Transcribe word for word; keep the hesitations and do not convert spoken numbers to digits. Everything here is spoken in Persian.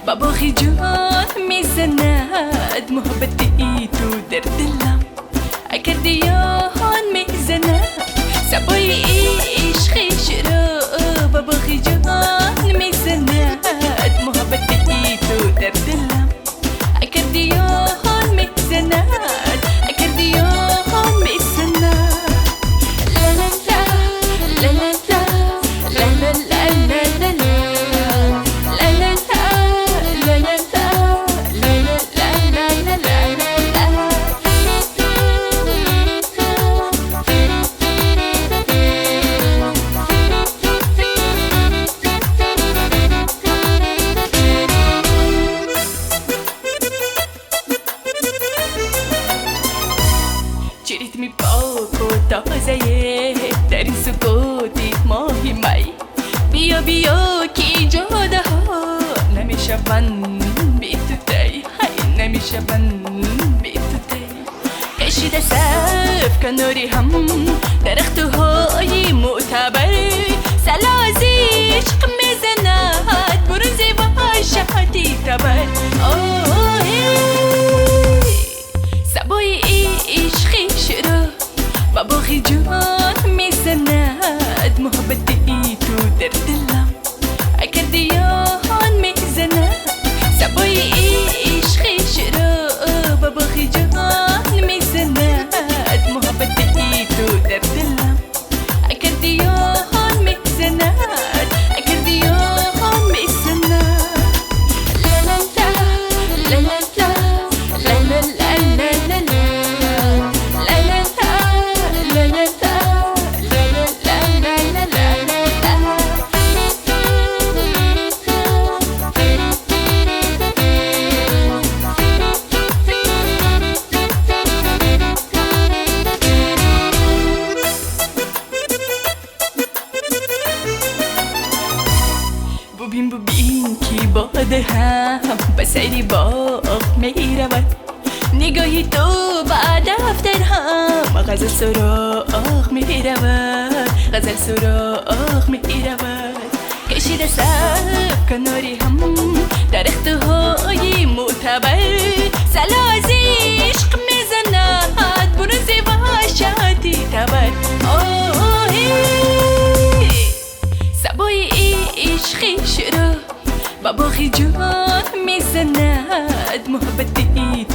باباخی جان میزند محبتی تو در دلم اگر دیان میزند سبای عشقش را باباخی جان میزند محبتی تو در دلم اگر دیان میزند اگر دیان میزند لا لا لا لا لا لا لا لا لا ریتمی پاک و تازه در این سکوتی ماهی می بیا بیا که جاده ها نمیشون بی تو تی نمیشون بی تو تی کشیده صف کناری هم درخت های معتبر سلاز عشق میزند برونزی و شهادی تبر سبای عشقش را باباخی جان میزند محبتی تو در دلم اگر دیان میزند سبای عشقش را باباخی جان میزند محبتی تو در دلم اگر دیان میزند اگر دیان میزند لا لا لا لا لا لا ببین ببین که باده هم به سری باغ می رود نگاهی تو با دفتر هم غزل سراغ می رود غزل سراغ می رود کشیده صف کناری هم درخت های معتبر سلاز عشق میزند برونزی و شادی تبر سبای عشقش را باباخی جان میزند محبتی